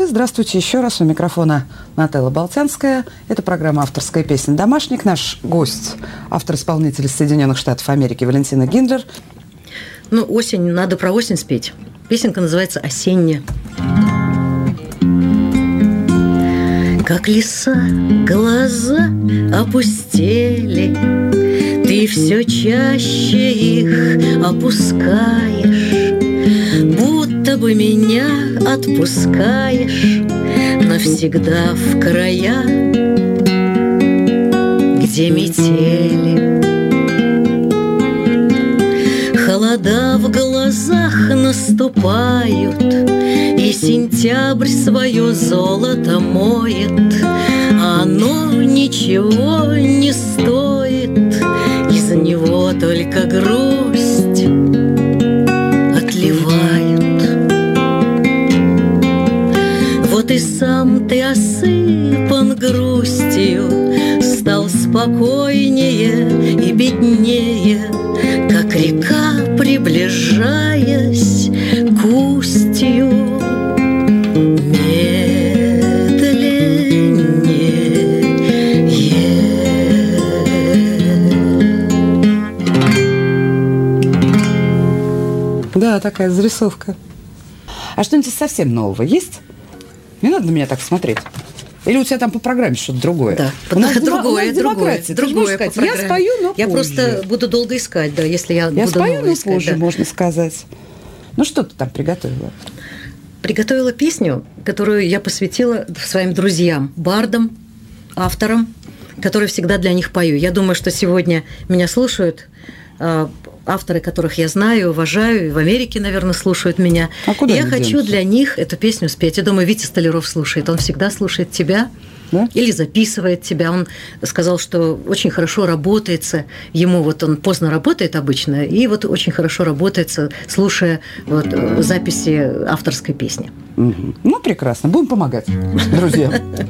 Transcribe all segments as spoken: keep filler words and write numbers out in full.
Здравствуйте еще раз. У микрофона Нателла Болтянская. Это программа «Авторская песня. Домашник». Наш гость, автор-исполнитель из Соединенных Штатов Америки Валентина Гиндлер. Ну, осень, надо про осень спеть. Песенка называется «Осенняя». Как леса глаза опустели, ты все чаще их опускаешь, будто бы меня отпускаешь навсегда в края, где метели. Холода в глазах наступают, и сентябрь свое золото моет, а оно ничего не стоит, из него только грусть отливают. Вот и сам ты осыпан грустью, стал спокойнее и беднее, как река, приближаясь к устью. Да, такая зарисовка. А что-нибудь совсем нового есть? Не надо на меня так смотреть. Или у тебя там по программе что-то другое? Да, у нас другое, демо, у нас другое, другое сказать, я спою, но Я позже. просто буду долго искать, да, если я, я буду спою, но искать, позже, да. можно сказать. Ну, что ты там приготовила? Приготовила песню, которую я посвятила своим друзьям, бардам, авторам, которые всегда для них пою. Я думаю, что сегодня меня слушают авторы, которых я знаю, уважаю, и в Америке, наверное, слушают меня. А куда я мы хочу денемся? для них эту песню спеть. Я думаю, Витя Столяров слушает. Он всегда слушает тебя, да? Или записывает тебя. Он сказал, что очень хорошо работается. Ему вот он поздно работает обычно, и вот очень хорошо работается, слушая вот записи авторской песни. Угу. Ну, прекрасно. Будем помогать, друзья.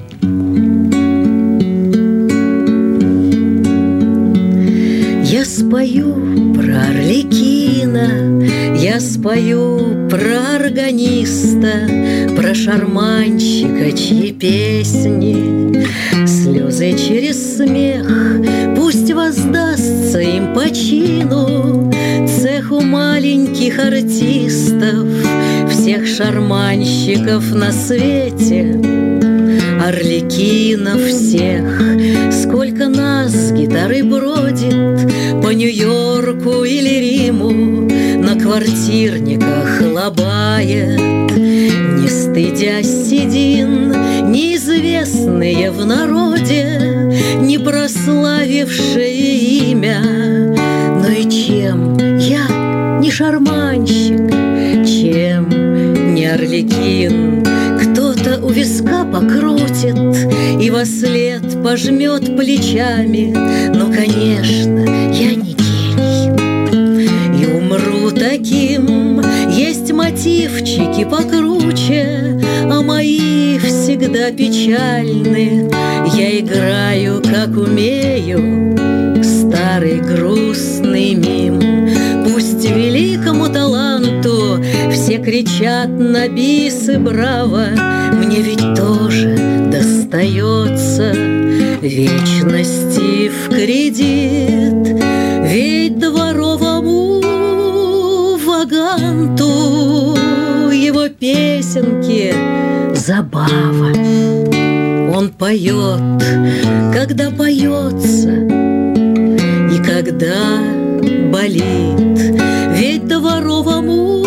Я спою про Арлекина, я спою про органиста, про шарманщика, чьи песни, слезы через смех, пусть воздастся им по чину, цеху маленьких артистов, всех шарманщиков на свете, Арлекинов всех. Сколько нас с гитарой бродит по Нью-Йорку или Риму, на квартирниках лобает, не стыдясь седин, неизвестные в народе, не прославившие имя. Но и чем я не шарманщик, чем не Арлекин? Кто-то у виска покрутит и вослед пожмет плечами, но, конечно, я не гений и умру таким. Есть мотивчики покруче, а мои всегда печальны. Я играю, как умею, старый грустный мим. Пусть великому таланту все кричат на бис и браво, мне ведь тоже достается вечности в кредит. Ведь дворовому ваганту его песенки забава. Он поет, когда поется, и когда болит. Ведь дворовому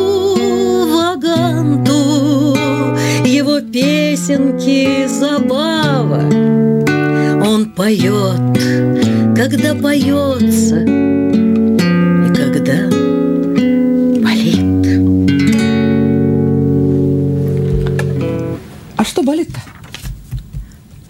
ваганту его песенки забава. Он поет, когда поется, и когда болит. А что болит-то?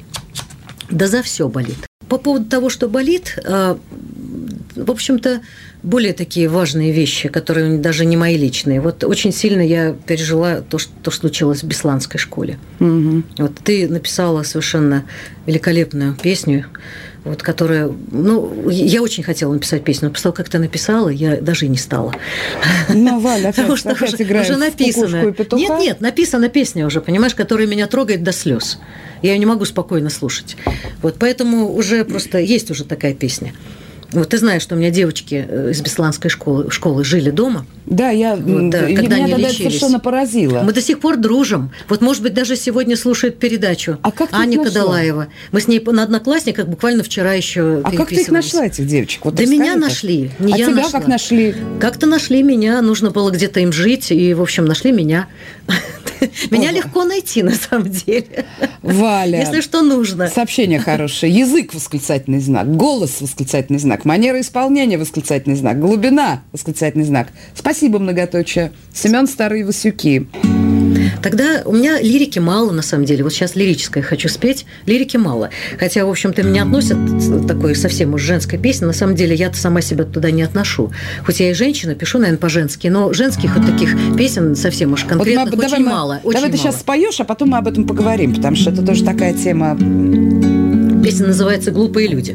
Да за все болит. По поводу того, что болит, в общем-то, более такие важные вещи, которые даже не мои личные. Вот очень сильно я пережила то, что, то, что случилось в Бесланской школе. Угу. Вот ты написала совершенно великолепную песню, вот, которая... Ну, я очень хотела написать песню, но после того, как ты написала, я даже и не стала. Ну, Валя, опять, что опять уже, играем уже написано. в петуха. Нет, нет, написана песня уже, понимаешь, которая меня трогает до слез. Я ее не могу спокойно слушать. Вот, поэтому уже просто есть уже такая песня. Вот ты знаешь, что у меня девочки из Бесланской школы, школы жили дома. Да, я, вот, да, и когда меня они тогда лечились. это совершенно поразило. Мы до сих пор дружим. Вот, может быть, даже сегодня слушает передачу а как Аня Кадалаева. Мы с ней на Одноклассниках буквально вчера еще А как ты их нашла, этих девочек? Вот да меня нашли. Не а я тебя нашла. Как нашли? Как-то нашли меня. Нужно было где-то им жить. И, в общем, нашли меня. Меня легко найти, на самом деле. Валя. Если что нужно. Сообщение хорошее. Язык – восклицательный знак. Голос – восклицательный знак. Манера исполнения – восклицательный знак. Глубина – восклицательный знак. Спасибо, многоточие. Семен Старые Васюки. Тогда у меня лирики мало, на самом деле. Вот сейчас лирическое хочу спеть. Лирики мало. Хотя, в общем-то, меня относят такой совсем уж женской песни. На самом деле, я-то сама себя туда не отношу. Хоть я и женщина, пишу, наверное, по-женски, но женских вот таких песен совсем уж конкретных вот мы, очень давай мало. Мы, очень давай мало. ты сейчас споешь, а потом мы об этом поговорим, потому что это тоже такая тема. Песня называется «Глупые люди».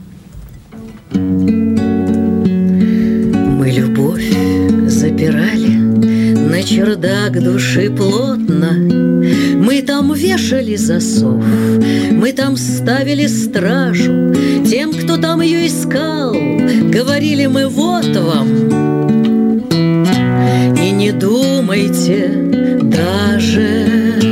Мы любовь запирали на чердак души плотно. Мы там вешали засов, мы там ставили стражу. Тем, кто там ее искал, говорили мы: вот вам. И не думайте даже.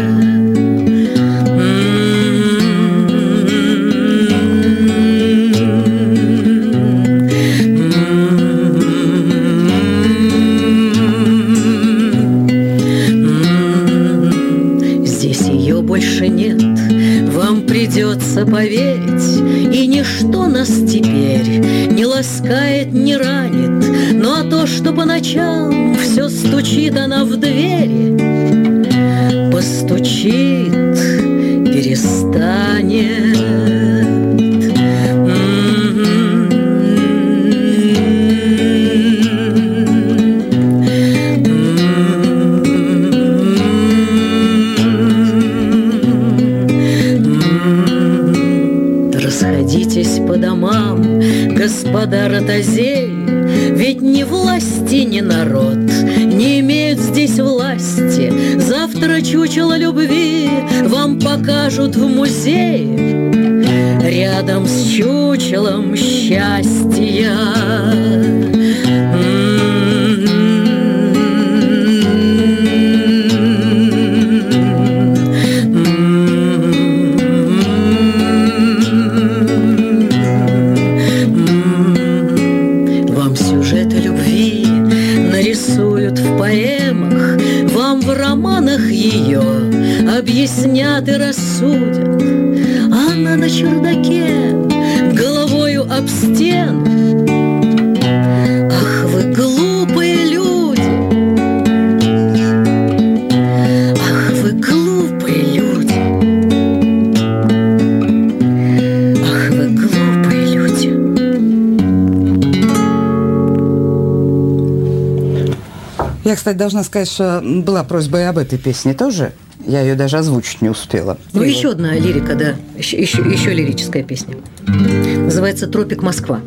Придется поверить, и ничто нас теперь не ласкает, не ранит. Ну а то, что по ночам все стучит она в двери, постучит, перестанет. По домам, господа ротозеи, ведь ни власти, ни народ не имеют здесь власти. Завтра чучело любви вам покажут в музее рядом с чучелом счастья. Объяснят и рассудят. Она на чердаке головою об стену. Ах, вы глупые люди! Ах, вы глупые люди! Ах, вы глупые люди! Я, кстати, должна сказать, что была просьба и об этой песне тоже. Я ее даже озвучить не успела. Ну, и еще вот. Одна лирика, да. Еще, еще, еще лирическая песня. Называется «Тропик Москва».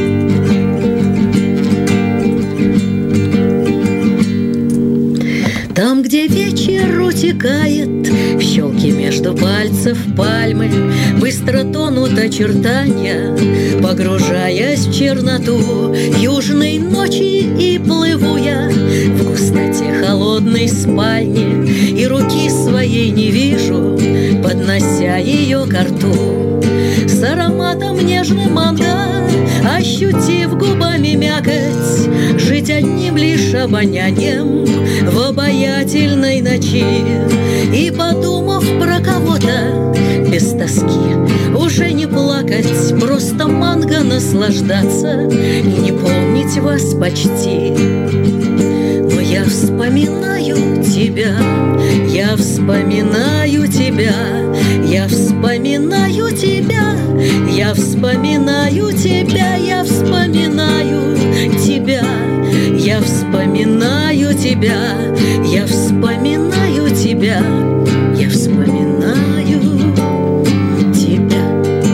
Там, где вечер утекает в щелки между пальцев пальмы, быстро тонут очертания, погружаясь в черноту южной ночи, и плыву я в густоте холодной спальни, и руки своей не вижу, поднося ее ко рту. С ароматом нежным манго, ощутив губами мякоть, жить одним лишь обонянием в обаятельной ночи. И, подумав про кого-то без тоски, уже не плакать, просто манго наслаждаться и не помнить вас почти. Но я вспоминаю тебя, я вспоминаю тебя, я вспоминаю тебя, Я вспоминаю тебя, я вспоминаю тебя, я вспоминаю тебя, я вспоминаю тебя, я вспоминаю тебя.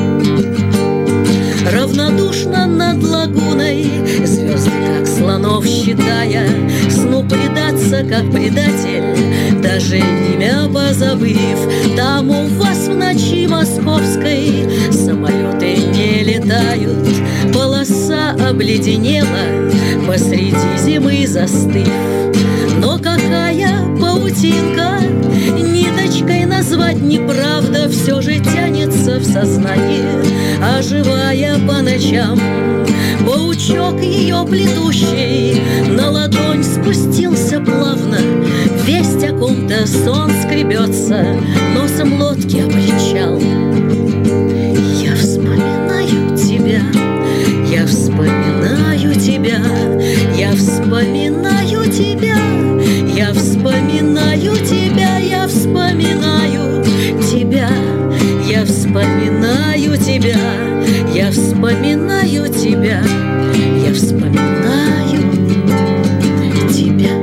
Равнодушно над лагуной звезды, как слонов считая, сну предаться, как предатель, даже имя позабыв. Там у вас в ночи московской самолеты не летают, полоса обледенела посреди зимы застыв. Но какая паутинка, ниточкой назвать неправда, все же тянется в сознании, оживая по ночам. Паучок ее плетущий на ладонь спустился плавно, весть о ком-то сон скребется, носом лодки обличал. Я вспоминаю тебя, я вспоминаю тебя, я вспоминаю тебя, я вспоминаю тебя, я вспоминаю тебя, я вспоминаю тебя, я вспоминаю тебя, я вспоминаю тебя.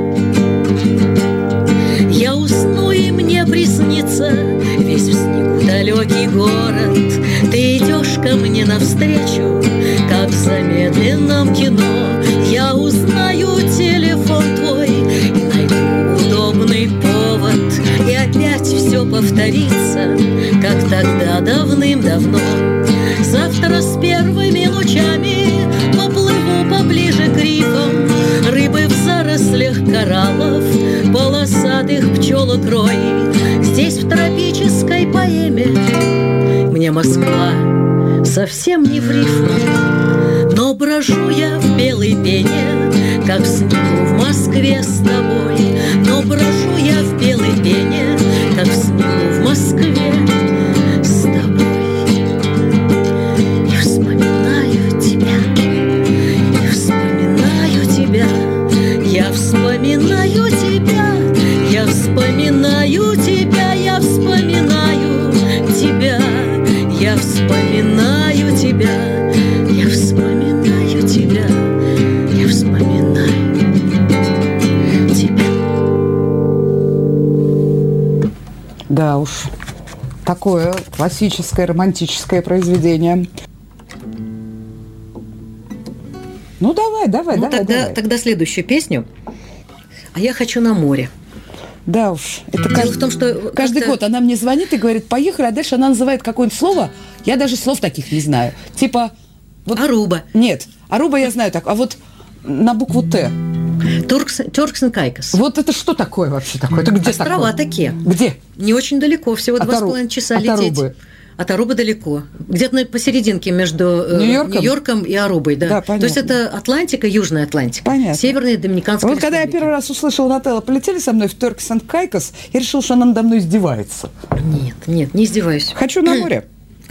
Я усну, и мне приснится весь в снегу далекий город. Ты идешь ко мне навстречу, как в замедленном кино. Я узнаю телефон твой и найду удобный повод, и опять все повторится, как тогда давным-давно. Завтра с первыми лучами поплыву поближе к рифам, рыбы в зарослях кораллов, полосатых пчелок рой. Здесь в тропической поэме мне Москва совсем не в рифму, но брожу я в белой пене, как в снегу в Москве с тобой. Но брожу я в белой пене, как в снегу в Москве с тобой. И вспоминаю тебя, и вспоминаю тебя, я вспоминаю тебя, я вспоминаю тебя, я вспоминаю тебя, я вспоминаю тебя, я вспоминаю тебя, я вспоминаю тебя. Да уж, такое классическое романтическое произведение. Ну давай, давай, ну, давай, тогда, давай. Тогда следующую песню. А я хочу на море. Да уж, это Дело каждый, в том, что каждый год она мне звонит и говорит, поехали, а дальше она называет какое-нибудь слово, я даже слов таких не знаю. Типа... Вот, Аруба. Нет, Аруба я знаю так, а вот на букву Т. Туркс, Turks and Caicos. Вот это что такое вообще такое? Это где Острова такое? такие. Где? Не очень далеко, всего От два с Ару- половиной часа от лететь. Арубы. От Арубы далеко. Где-то на- посерединке между э, Нью-Йорком? Нью-Йорком и Арубой. Да. Да, То есть понятно. это Атлантика, Южная Атлантика. Понятно. Северная Доминиканская Вот когда я республика. первый раз услышала Нателла, полетели со мной в Turks and Caicos, я решила, что она надо мной издевается. Нет, нет, не издеваюсь. Хочу на море.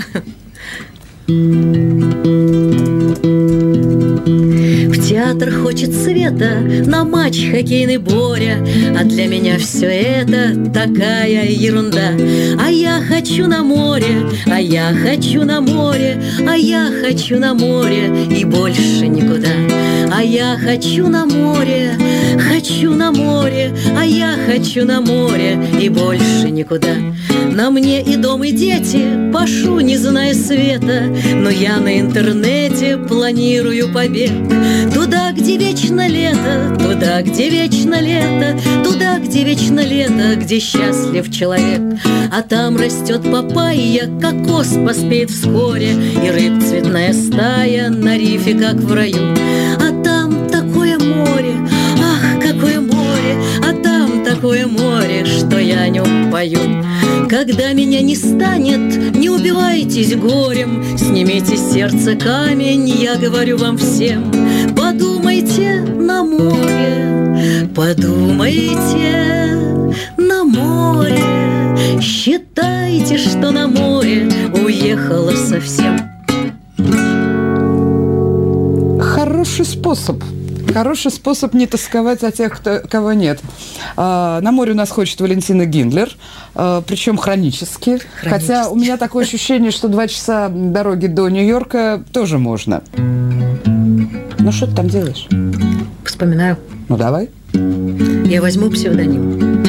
В театр хочет света, на матч хоккейный Боря, а для меня все это такая ерунда. А я хочу на море, а я хочу на море, а я хочу на море и больше никуда. А я хочу на море, хочу на море, а я хочу на море и больше никуда. На мне и дом, и дети, пашу, не зная света, но я на интернете планирую побег. Туда, где вечно лето, туда, где вечно лето, туда, где вечно лето, где счастлив человек. А там растет папайя, кокос поспеет вскоре, и рыб цветная стая на рифе, как в раю. А там такое море, ах, какое море, а там такое море, что я о нем пою. Когда меня не станет, не убивайтесь горем, снимите с сердца камень, я говорю вам всем. Подумайте на море, подумайте на море, считайте, что на море уехала совсем. Хороший способ. Хороший способ не тосковать о тех, кто, кого нет. А, на море у нас хочет Валентина Гиндлер, а, причем хронически. хронически. Хотя у меня такое ощущение, что два часа дороги до Нью-Йорка тоже можно. Ну, что ты там делаешь? Вспоминаю. Ну, давай. Я возьму псевдоним.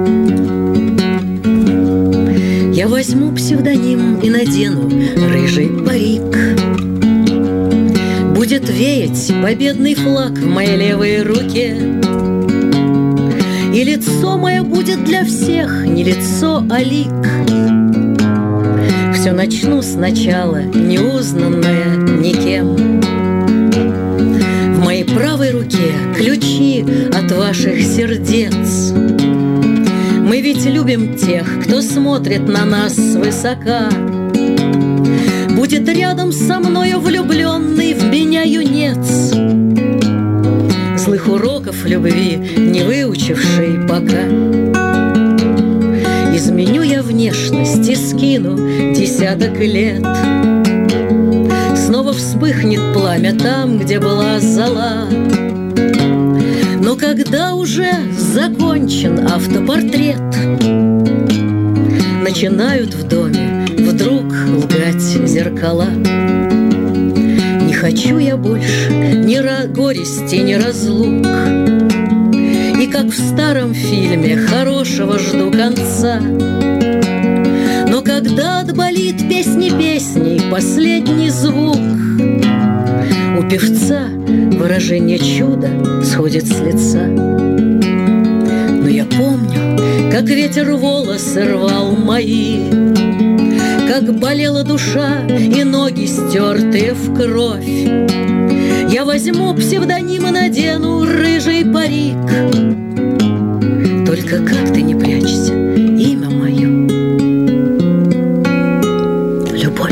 Я возьму псевдоним и надену рыжий парик. Будет веять победный флаг в моей левой руке, и лицо мое будет для всех не лицо, а лик. Все начну сначала, неузнанное никем. В моей правой руке ключи от ваших сердец. Мы ведь любим тех, кто смотрит на нас свысока. Будет рядом со мною влюбленный в меня юнец, злых уроков любви не выучивший пока. Изменю я внешность и скину десяток лет. Снова вспыхнет пламя там, где была зола. Но когда уже закончен автопортрет, начинают в доме вдруг лгать зеркала. Не хочу я больше ни горести, ни разлук, и как в старом фильме хорошего жду конца. Но когда отболит песни песней последний звук, у певца выражение чуда сходит с лица. Но я помню, как ветер волосы рвал мои, как болела душа и ноги стертые в кровь. Я возьму псевдоним и надену рыжий парик. Только как ты не прячься, имя мое — любовь.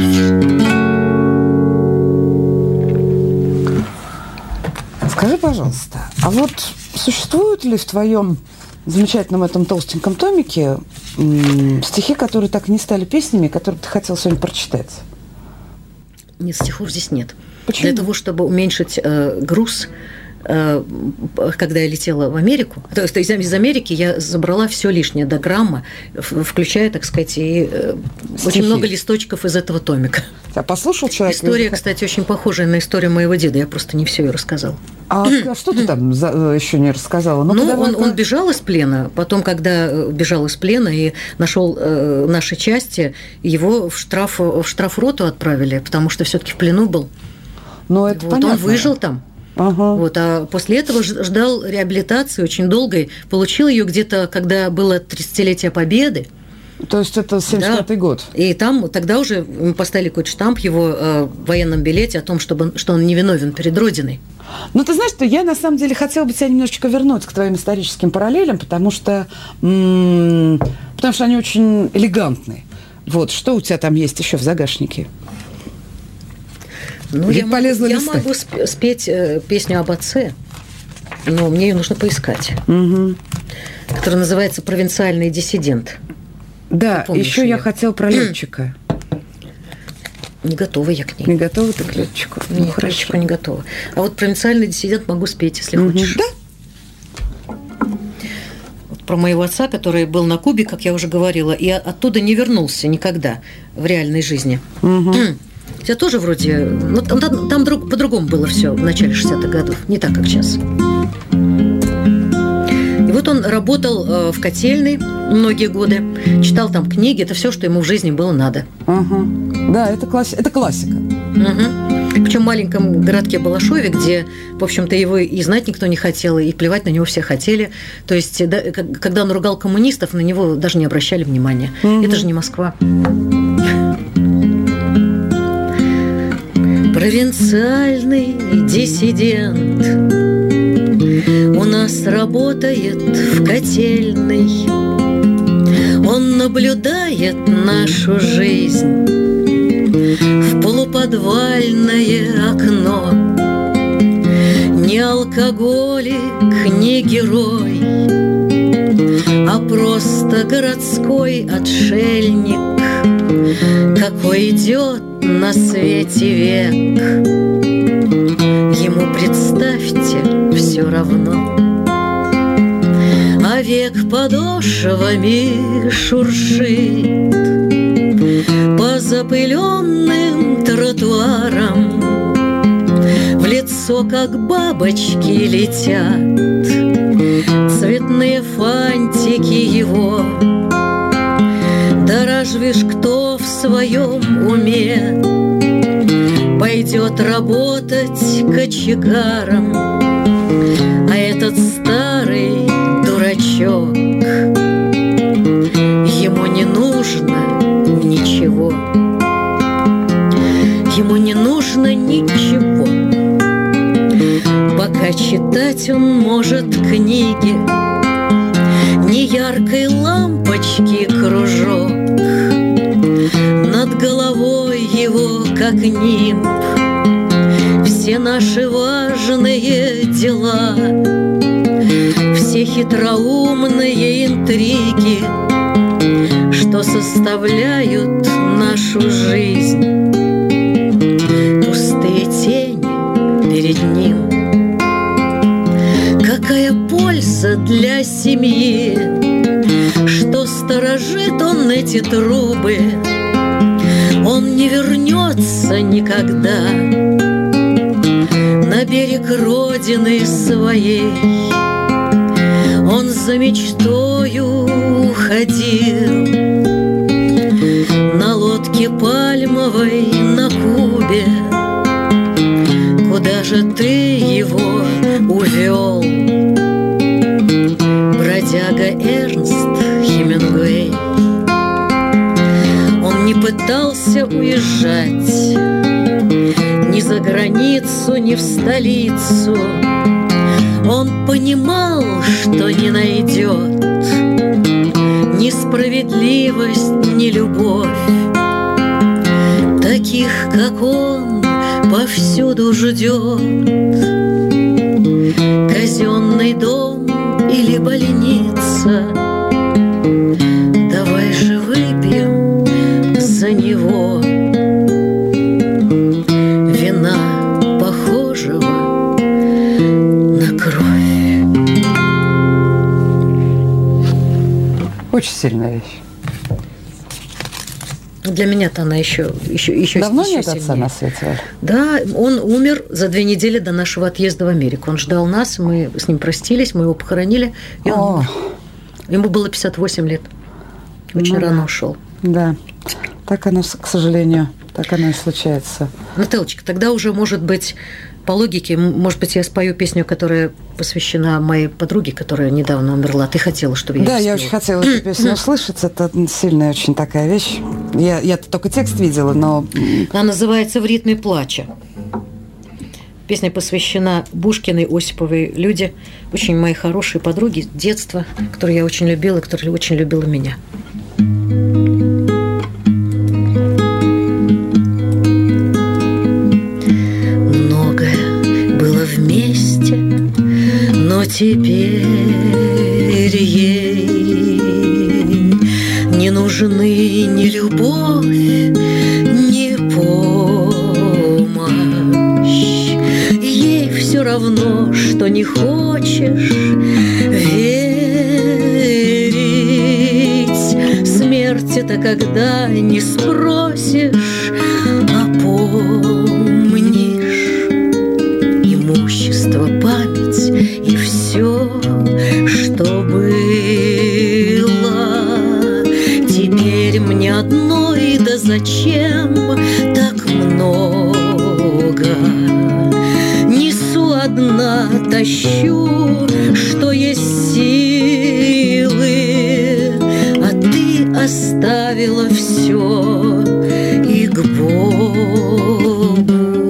Скажи, пожалуйста, а вот существуют ли в твоем замечательном этом толстеньком томике м- стихи, которые так и не стали песнями, которые ты хотел сегодня прочитать? Нет, стихов здесь нет. Почему? Для того, чтобы уменьшить э, груз, э, когда я летела в Америку, то есть из Америки я забрала все лишнее до грамма, включая, так сказать, и э, очень много листочков из этого томика. А послушал человек? История, кстати, очень похожая на историю моего деда. Я просто не все ее рассказала. А что ты там за, еще не рассказала? Ну, ну он, он бежал из плена. Потом, когда бежал из плена и нашел э, наши части, его в штраф в штрафроту отправили, потому что все-таки в плену был. Но это вот, понятно. Он выжил там. Ага. Вот, а после этого ждал реабилитации очень долгой. Получил ее где-то, когда было тридцатилетие Победы. То есть это семьдесят пятый да. год. И там тогда уже мы поставили какой-то штамп его э, в военном билете о том, чтобы, что он невиновен перед Родиной. Ну, ты знаешь, что я на самом деле хотела бы тебя немножечко вернуть к твоим историческим параллелям, потому что, м- потому что они очень элегантные. Вот, что у тебя там есть еще в загашнике? Ну, я, могу, я могу спеть э, песню об отце, но мне ее нужно поискать, угу. которая называется «Провинциальный диссидент». Да, еще ее? Я хотела про летчика. Не готова я к ней. Не готова ты к летчику? Нет, ну, к летчику не готова. А вот «Провинциальный диссидент» могу спеть, если угу. хочешь. Да. Вот про моего отца, который был на Кубе, как я уже говорила, и оттуда не вернулся никогда в реальной жизни. Угу. У тебя тоже вроде... Ну, там, там, там друг, по-другому было все в начале шестидесятых годов, не так, как сейчас. И вот он работал в котельной многие годы, читал там книги, это все, что ему в жизни было надо. Угу. Да, это, класс... это классика. Угу. Причем в маленьком городке Балашове, где, в общем-то, его и знать никто не хотел, и плевать на него все хотели. То есть, да, когда он ругал коммунистов, на него даже не обращали внимания. Угу. Это же не Москва. Провинциальный диссидент у нас работает в котельной. Он наблюдает нашу жизнь в полуподвальное окно. Не алкоголик, не герой, а просто городской отшельник, какой идет на свете век. Ему ему, представьте, все равно. А век подошвами шуршит по запыленным тротуарам, в лицо, как бабочки, летят цветные фантики его. Да разве ж кто в своем уме пойдет работать кочегаром, а этот старый дурачок, ему не нужно ничего, ему не нужно ничего. Пока читать он может книги, ни яркой лампочки кружок, над головой его, как нимб, все наши важные дела, все хитроумные интриги, что составляют нашу жизнь, пустые тени перед ним. Какая польза для семьи, что сторожит он эти трубы, он не вернется никогда на берег родины своей. Он за мечтою уходил на лодке пальмовой на Кубе. Куда же ты его увел, бродяга Эрнст Хемингуэй? Он не пытался уезжать ни за границу, ни в столицу. Он понимал, что не найдет ни справедливость, ни любовь таких, как он, повсюду ждет. Казенный дом или больница, давай же выпьем за него вина, похожего на кровь. Очень сильная вещь. Для меня-то она еще, еще, еще Давно еще нет сильнее. отца на свете? Да, он умер за две недели до нашего отъезда в Америку. Он ждал нас, мы с ним простились, мы его похоронили, и он умер. Ему было пятьдесят восемь лет. Очень ну, рано ушел. Да, так оно, к сожалению, так оно и случается. Нателлочка, тогда уже, может быть, по логике, может быть, я спою песню, которая посвящена моей подруге, которая недавно умерла. Ты хотела, чтобы я Да, ее я очень хотела эту песню услышать. Это сильная очень такая вещь. Я, я только текст видела, но... Она называется «В ритме плача». Песня посвящена Бушкиной, Осиповой, Люде. Очень мои хорошие подруги детства, которые я очень любила, которые очень любила меня. Вместе, но теперь ей не нужны ни любовь, ни помощь. Ей все равно, что не хочешь верить. Смерть — это когда не спросишь, а помнишь. Имущество, память и все, что было. Теперь мне одной, да зачем так много? Несу одна, тащу, что есть силы, а ты оставила все и к Богу.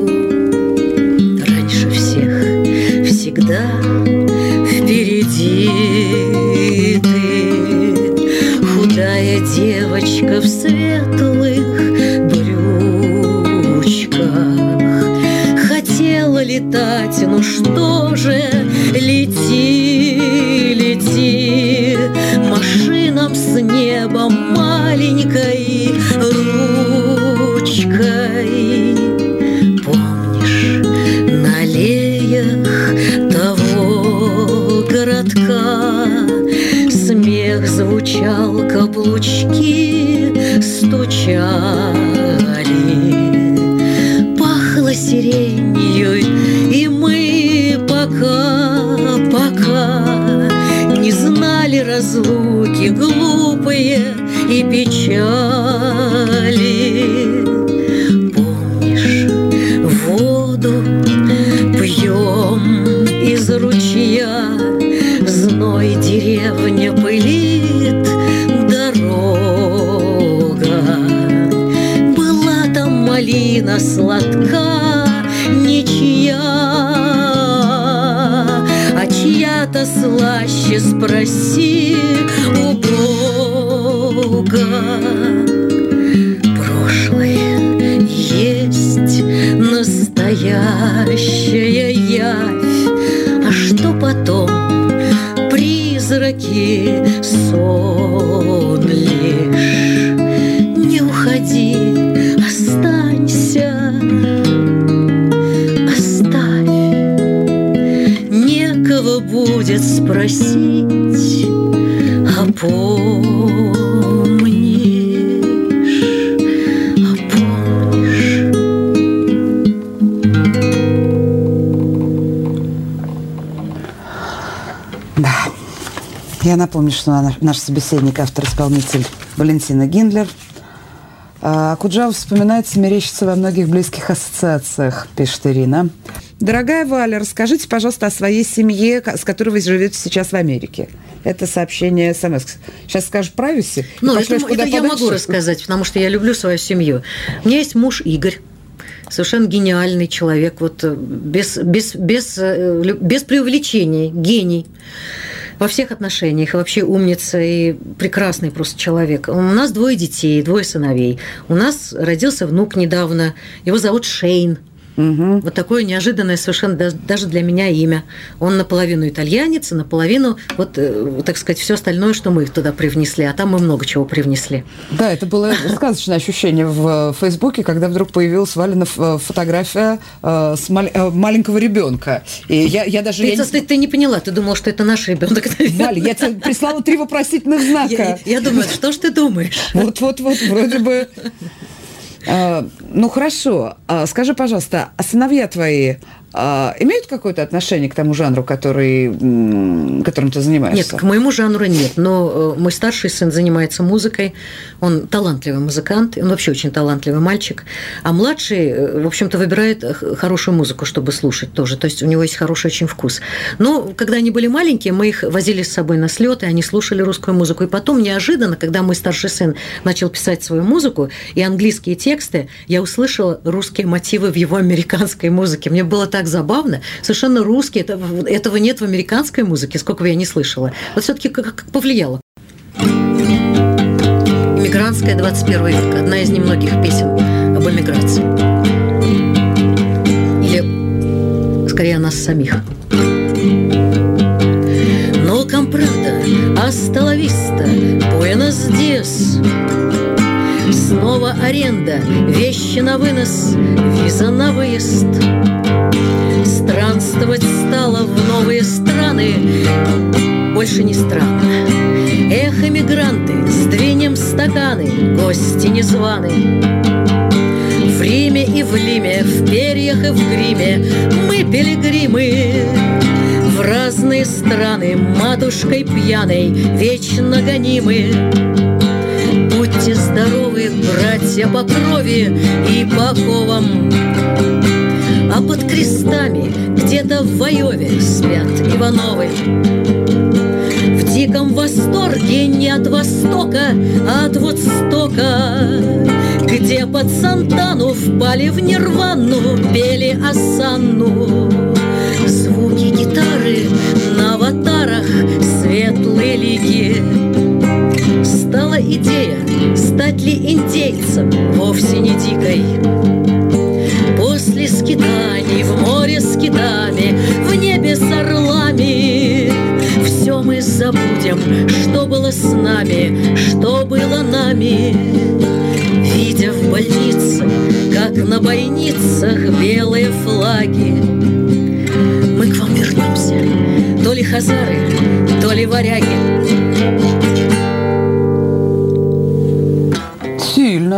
Всегда впереди ты, худая девочка в светлых брючках. Хотела летать, ну что же, лети, лети, машинам с неба маленькой ручкой. Помнишь, налей стучали, пахло сиренью, и мы пока, пока не знали разлуки глупые и печали. Помнишь, воду пьем из ручья, зной деревня пылит, дорога. Была там малина сладка, ничья, а чья-то слаще, спроси у Бога. Прошлое есть настоящая явь, а что потом? Призраки, сон лишь. Не уходи, останься, оставь. Некого будет спросить, а помнишь, а помнишь. Да. Я напомню, что наш собеседник, автор-исполнитель Валентина Гиндлер. Акуджава вспоминается, мерещится во многих близких ассоциациях, пишет Ирина. Дорогая Валя, расскажите, пожалуйста, о своей семье, с которой вы живете сейчас в Америке. Это сообщение СМС. Сейчас скажешь privacy. Ну, это, это я могу рассказать, потому что я люблю свою семью. У меня есть муж Игорь. Совершенно гениальный человек, вот без, без, без, без преувеличений, гений во всех отношениях, и вообще умница и прекрасный просто человек. У нас двое детей, двое сыновей. У нас родился внук недавно, его зовут Шейн. Угу. Вот такое неожиданное совершенно даже для меня имя. Он наполовину итальянец, и наполовину, вот, так сказать, все остальное, что мы туда привнесли, а там мы много чего привнесли. Да, это было сказочное ощущение в Фейсбуке, когда вдруг появилась Валина фотография с маленького ребенка. И я, я даже... Ты, я не... ты не поняла, ты думала, что это наш ребенок. Валя, я тебе прислала три вопросительных знака. Я, я думаю, что ж ты думаешь? Вот-вот-вот, вроде бы... Ну, хорошо. Скажи, пожалуйста, а сыновья твои имеют какое-то отношение к тому жанру, который, которым ты занимаешься? Нет, к моему жанру нет. Но мой старший сын занимается музыкой. Он талантливый музыкант. Он вообще очень талантливый мальчик. А младший, в общем-то, выбирает хорошую музыку, чтобы слушать тоже. То есть у него есть хороший очень вкус. Но когда они были маленькие, мы их возили с собой на слёты, они слушали русскую музыку. И потом неожиданно, когда мой старший сын начал писать свою музыку и английские тексты, я услышала русские мотивы в его американской музыке. Мне было так забавно. Совершенно русский. Это, этого нет в американской музыке, сколько бы я не слышала. Вот все-таки как, как повлияло. «Эмигрантская двадцать первый век». Одна из немногих песен об эмиграции. Или, скорее, о нас самих. «Но компрада, астала виста, буэнос диас». Снова аренда, вещи на вынос, виза на выезд. Странствовать стало в новые страны, больше не странно. Эх, эмигранты, сдвинем стаканы, гости незваные. В Риме и в Лиме, в перьях и в гриме мы пилигримы. В разные страны матушкой пьяной вечно гонимы. Будьте здоровы, братья по крови и по оковам. А под крестами где-то в Вайове спят Ивановы. В диком восторге не от Востока, а от Вудстока, где под Сантану впали в нирвану, пели осанну. Звуки гитары на аватарах светлые лики. Стала идея, стать ли индейцем вовсе не дикой. После скитаний в море с китами, в небе с орлами, все мы забудем, что было с нами, что было нами. Видя в больнице, как на бойницах белые флаги, мы к вам вернемся, то ли хазары, то ли варяги. Сильно.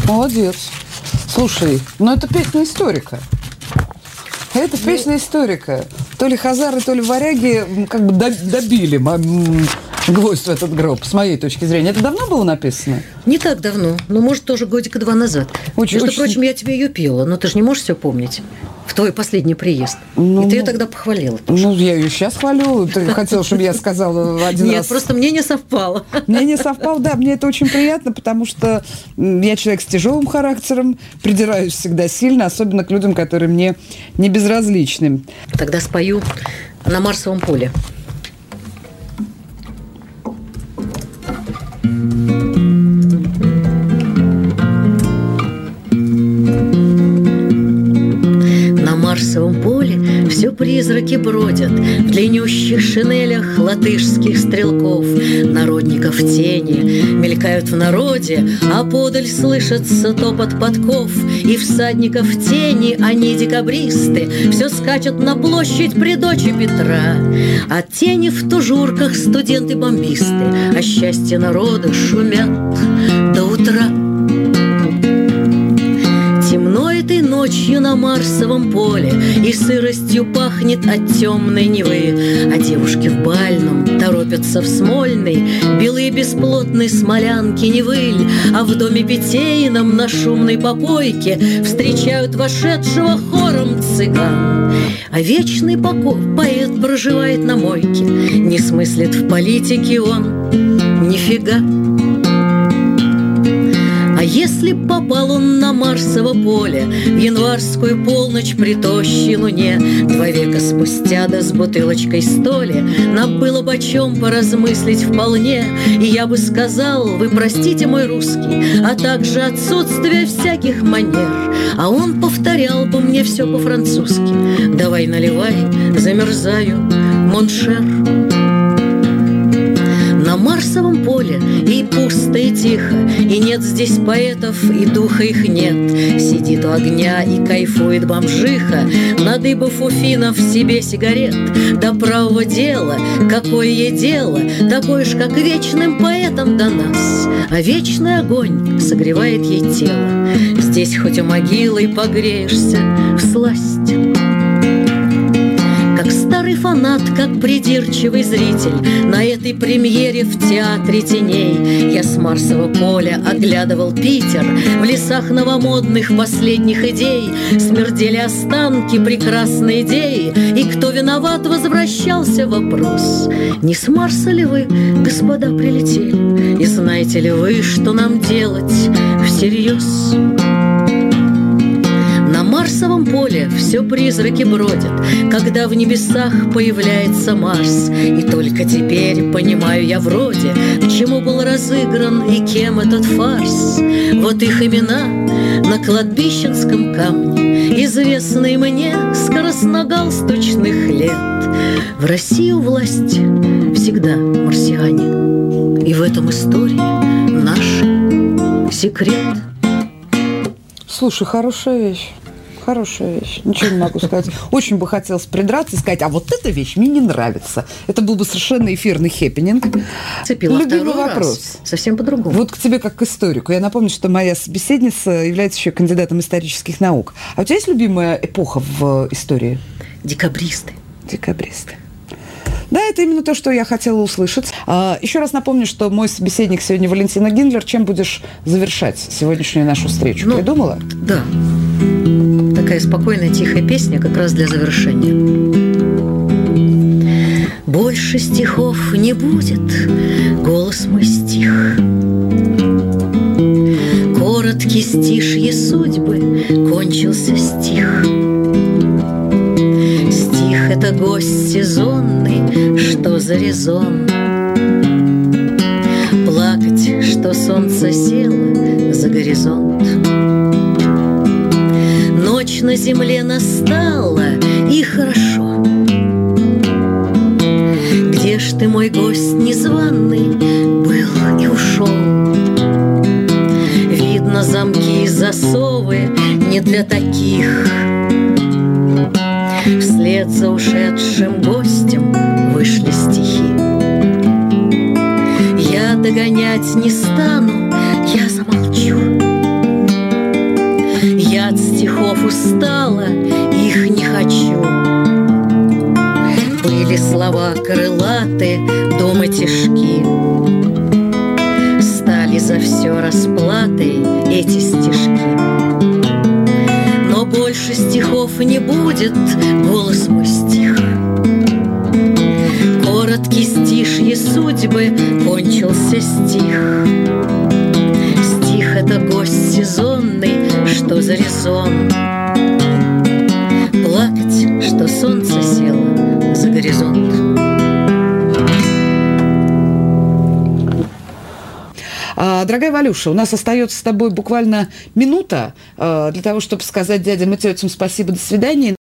Молодец. Слушай, ну это песня историка. Это песня историка. То ли хазары, то ли варяги как бы добили гвоздь в этот гроб, с моей точки зрения. Это давно было написано? Не так давно. Ну, может, тоже годика два назад. Очень, Между очень... прочим, я тебе ее пела, но ты же не можешь все помнить. В твой последний приезд. Ну, и ты ее тогда похвалила. Тоже. Ну, я ее сейчас хвалю. Ты хотел, чтобы я сказала один Нет, раз. Нет, раз. просто мне не совпало. Мне не совпало, да. Мне это очень приятно, потому что я человек с тяжелым характером, придираюсь всегда сильно, особенно к людям, которые мне не безразличны. Тогда спою «На Марсовом поле». На Марсовом поле все призраки бродят в длиннющих шинелях латышских стрелков. Народников тени мелькают в народе, а подаль слышится топот подков. И всадников тени, они декабристы, все скачут на площадь при дочи Петра. А тени в тужурках студенты-бомбисты, а счастье народа шумят до утра. Темно этой ночью на Марсовом поле, и сыростью пахнет от темной Невы. А девушки в бальном торопятся в Смольный, белые бесплотной смолянки не выль. А в доме питейном на шумной попойке встречают вошедшего хором цыган. А вечный покой поэт проживает на мойке, не смыслит в политике он нифига. А если б попал он на Марсово поле в январскую полночь при тощей луне, два века спустя, да с бутылочкой столи, нам было бы о чем поразмыслить вполне. И я бы сказал: вы простите, мой русский, а также отсутствие всяких манер. А он повторял бы мне все по-французски: давай наливай, замерзаю, моншер. На Марсовом поле и пусто, и тихо, и нет здесь поэтов, и духа их нет. Сидит у огня и кайфует бомжиха, надыбав у финнов себе сигарет. До правого дела, какое ей дело, такое ж, как вечным поэтам до нас. А вечный огонь согревает ей тело, здесь хоть у могилы погреешься всласть. Как старый фанат, как придирчивый зритель, на этой премьере в театре теней я с Марсового поля оглядывал Питер. В лесах новомодных последних идей смердели останки прекрасной идеи. И кто виноват, возвращался вопрос: не с Марса ли вы, господа, прилетели? И знаете ли вы, что нам делать всерьез? На Марсовом поле все призраки бродят, когда в небесах появляется Марс. И только теперь понимаю я вроде, к чему был разыгран и кем этот фарс. Вот их имена на кладбищенском камне, известные мне с красногалстучных лет. В Россию власть всегда марсиане, и в этом история наш секрет. Слушай, хорошая вещь. Хорошая вещь. Ничего не могу сказать. Очень бы хотелось придраться и сказать: а вот эта вещь мне не нравится. Это был бы совершенно эфирный хэппининг. Цепила любимый вопрос. Раз. Совсем по-другому. Вот к тебе как к историку. Я напомню, что моя собеседница является еще кандидатом исторических наук. А у тебя есть любимая эпоха в истории? Декабристы. Декабристы. Да, это именно то, что я хотела услышать. Еще раз напомню, что мой собеседник сегодня Валентина Гиндлер. Чем будешь завершать сегодняшнюю нашу встречу? Ну, придумала? Да. Такая спокойная, тихая песня как раз для завершения. Больше стихов не будет, голос мой стих. Короткий стишье судьбы, кончился стих. Стих — это гость сезонный, что за резон? Плакать, что солнце село за горизонт. Ночь на земле настала, и хорошо. Где ж ты, мой гость незваный, был и ушел? Видно, замки и засовы не для таких. Вслед за ушедшим гостем вышли стихи. Я догонять не стану, я замолчу. эти стишки. Но больше стихов не будет, голос мой стих. Короткий стишье судьбы, кончился стих. Стих — это гость сезонный, что за резон плакать, что солнце село за горизонт. Дорогая Валюша, у нас остается с тобой буквально минута для того, чтобы сказать дядям и тетям спасибо, до свидания.